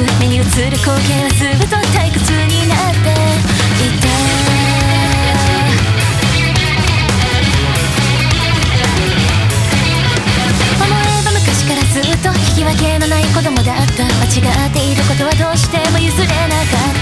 く目に映る光景はずっと退屈になっていた。思えば昔からずっと引き分けのない子供だった。間違っていることはどうしても譲れなかった。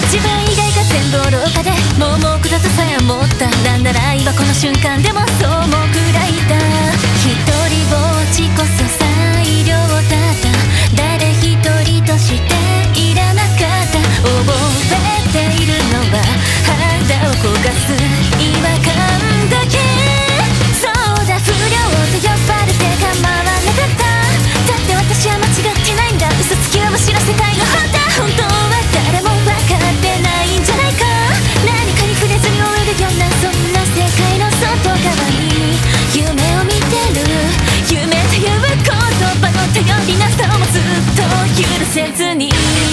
自分以外が全部愚かで盲目だとさえ思った。なんなら今この瞬間でもそうもくらいだ。一人ぼっちこそ最良だった。誰一人としていらなかった。覚えているのは肌を焦がす違和感だけ。そうだ、不良と呼ばれて構わなかった。だって私は間違ってないんだ。嘘つきはむしろ世界の本当は誰も分かってないんじゃないか。何かに触れずに終えるようなそんな世界の外側に夢を見てる。夢という言葉の頼りなさもずっと許せずに。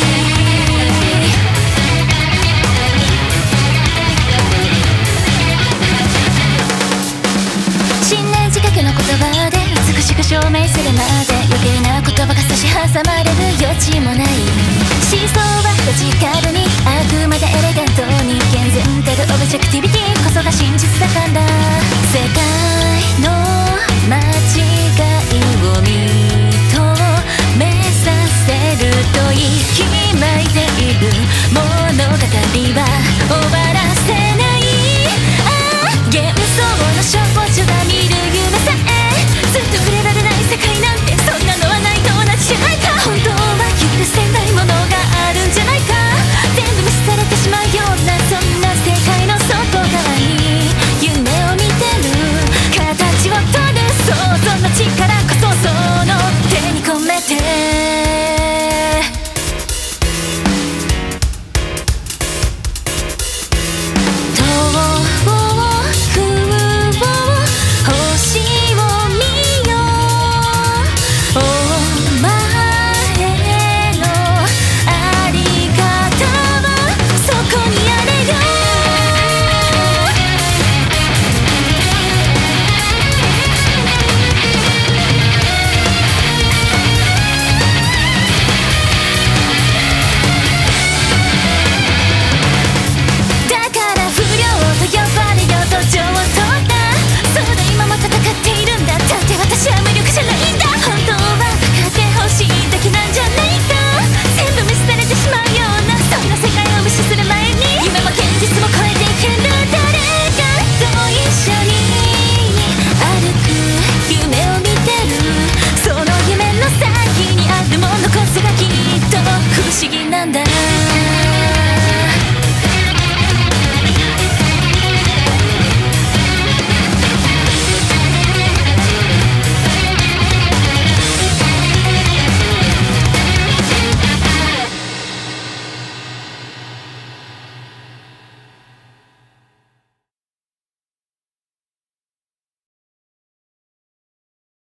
信念仕掛けの言葉で美しく証明するまで余計な言葉が差し挟まれる余地もない。思想はロジカルにあくまでエレガントに健全たるオブジェクティビティこそが真実だから。世界の間違いを認めさせると息巻いている物語は終わ